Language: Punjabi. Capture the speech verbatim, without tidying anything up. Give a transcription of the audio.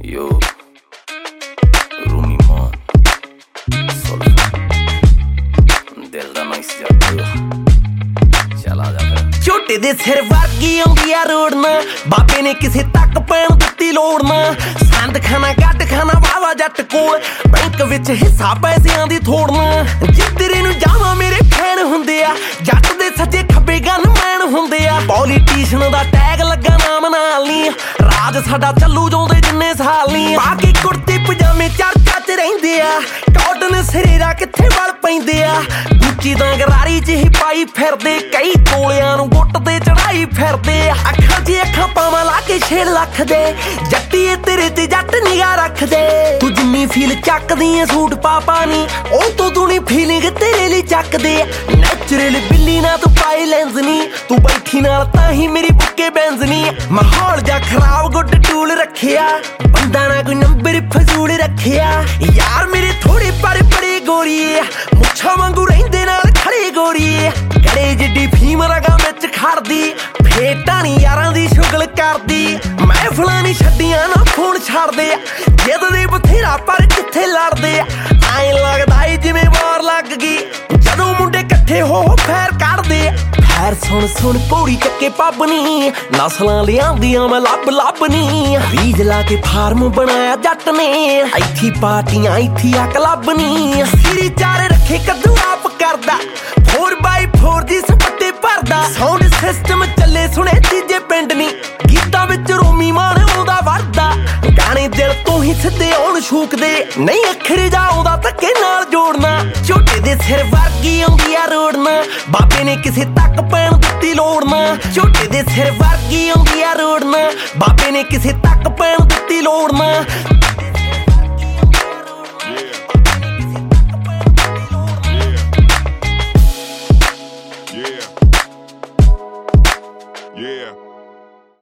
Yo, Rumi Mon, Solfa, दिल दा नाइस जग चला जा फिर ਝੋਟੇ ਦੇ ਸਿਰ ਵਰਗੀ ਆਉਂਦੀ ਆ ਰੋੜਨਾ ਬਾਬੇ ਨੇ ਕਿਸੇ ਤੱਕ ਪੈਣ ਦਿੱਤੀ ਲੋੜਨਾ ਸੰਦ ਖਾਨਾ ਗੱਡ ਖਾਨਾ ਵਾਵਾ ਜੱਟ ਕੋਲ ਬੈਂਕ ਵਿੱਚ ਹਿੱਸਾ ਪੈਸਿਆਂ ਦੀ ਥੋੜਨਾ ਜਿੱਧਰੇ ਨੂੰ ਜਾਵਾਂ ਮੇਰੇ ਫੈਨ ਹੁੰਦੇ ਆ ਜੱਟ ਦੇ ਸੱਜੇ ਖੱਬੇ ਗਨਮੈਨ ਹੁੰਦੇ ਆ ਪੋਲੀਟੀਸ਼ਨ ਦਾ ਟੈਗ ਲੱਗਾ ਨਾਮ ਨਾਲ ਨੀ ਰਾਜ ਸਾਡਾ ਚੱਲੂ ਜਾਉਂਦੇ ਜਿੰਨੇ ਸਾਲ ਨੀ ਬਾਕੀ ਕੁੜਤੇ ਪਜਾਮੇ ਚਰਚਾ ਚ ਰਹਿੰਦੇ ਆ ਕਾਟਨ ਸਰੀਰਾ ਕਿੱਥੇ ਵਲ ਪੈਂਦੇ ਆ ਗੁੱਚੀ ਦਾ ਗਰਾਰੀ ਚ ਹੀ ਪਾਈ ਫਿਰਦੇ ਕਈ ਕੋਲਿਆਂ ਨੂੰ ਗੁੱਟ ਤੇ ਚੜਾਈ ਫਿਰਦੇ ਅੱਖਾਂ 'ਚ ਅੱਖਾਂ ਪਾਵਾਂ ਲਾ ਕੇ ਛੇ ਲੱਖ ਦੇ ਜੱਟੀਏ ਤੇਰੇ ਤੇ ਜੱਟ ਨਿਗਾਹ ਰੱਖਦੇ ਤੂੰ ਜਿੰਨੀ ਫੀਲ ਚੱਕਦੀ ਐ ਸੂਟ ਪਾਪਾ ਨੀ ਉਹ ਤੋਂ ਦੂਣੀ ਫੀਲਿੰਗ ਤੇਰੇ ਲਈ ਚੱਕਦੇ ਨੈਚੁਰਲ ਬਿੱਲੀ ਨਾ ਤੂੰ ਪਾਈ ਲੈਂਸ ਨੀ ਤੂੰ ਬੈਠੀ ਨਾਲ ਤਾਂ ਹੀ ਮੇਰੀ ਬੁੱਕੇ ਬੈਂਸ ਨੀ ਮਾਹੌਲ ਜਾ ਖਰਾਬ ਗੁੱਡ ਟੂਲ ਰੱਖਿਆ ਬੰਦਾ ਨਾ ਕੋਈ ਨੰਬਰ ਫਜ਼ੂਲ ਰੱਖਿਆ ਯਾਰ ਮੇਰੇ ਥੋੜੇ ਪਰ ਬੜੇ ਗੋਰੀਏ ਮੁੱਛਾਂ ਵਾਂਗੂ ਰਹਿੰਦੇ ਨਾਲ ਖੜੇ ਗੋਰੀਏ ਗੜੇ ਜਿੱਡੀ ਫੀਮ ਰਗਾ ਵਿੱਚ ਖੜਦੀ ਫੇਟਾਂ ਨੀ ਯਾਰਾਂ ਦੀ ਸ਼ੁਗਲ ਕਰਦੀ ਮਹਿਫਲਾਂ ਨੀ ਛੱਡੀਆਂ ਨਾ ਫੋਨ ਛੱਡਦੇ ਜਿੱਦਦੇ ਬਥੇਰਾ ਪਰ ਕਿੱਥੇ ਲੜਦੇ ਐਂ ਲੱਗਦਾ ਏ ਜਿਵੇਂ ਵਾਰ ਲੱਗ ਗਈ ਜਦੋਂ ਮੁੰਡੇ ਇਕੱਠੇ ਹੋ ਫੈਰ ਕੱਢਦੇ ਫੈਰ ਸੁਣ ਸੁਣ ਪੌੜੀ ਚੱਕੇ ਪੱਬ ਨੀ ਨਸਲਾਂ ਲਿਆਂਦੀਆਂ ਮੈਂ ਲੱਭ ਲੱਭ ਨੀ ਬੀਜ ਲਾ ਕੇ ਫਾਰਮ ਬਣਾਇਆ ਜੱਟ ਨੇ ਇੱਥੀ ਪਾਰਟੀਆਂ ਇੱਥੀ ਆ ਕਲੱਬ ਨੀ ਸਿਰੀ ਚਾਰੇ ਰੱਖੇ ਕੱਦੂ ਆਪ ਕਰਦਾ ਫੋਰ ਬਾਈ ਫੋਰ ਦੀ ਸਪੱਟੇ ਭਰਦਾ ਸਾਊਂਡ ਸਿਸਟਮ ਚੱਲੇ ਸੁਣੇ ਤੀਜੇ ਪਿੰਡ ਨੀ ਗੀਤਾਂ ਵਿੱਚ ਰੋਮੀ ਮਾਨ ਆਉਂਦਾ ਵਰਦਾ ਗਾਣੇ ਦਿਲ ਤੋਂ ਹੀ ਸਿੱਧੇ ਆਉਣ ਛੂਕਦੇ ਨਹੀਂ ਅੱਖਰ ਜਾ ਆਉਂਦਾ ਧੱਕੇ ਨਾਲ ਜੋੜਨਾ ਝੋਟੇ ਦੇ ਸਿਰ ਵਰਗੀ ਆਉਂਦੀ ਆ ਰੋੜਨਾ ਬਾਬੇ ਨੇ ਕਿਸੇ ਤੱਕ ਪੈਣ ਦਿੱਤੀ ਲੋੜਨਾ ਝੋਟੇ ਦੇ ਸਿਰ ਵਰਗੀ ਆਉਂਦੀ ਆ ਰੋੜਨਾ ਬਾਬੇ ਨੇ ਕਿਸੇ ਤੱਕ ਪੈਣ ਦਿੱਤੀ ਲੋੜਨਾ Yeah.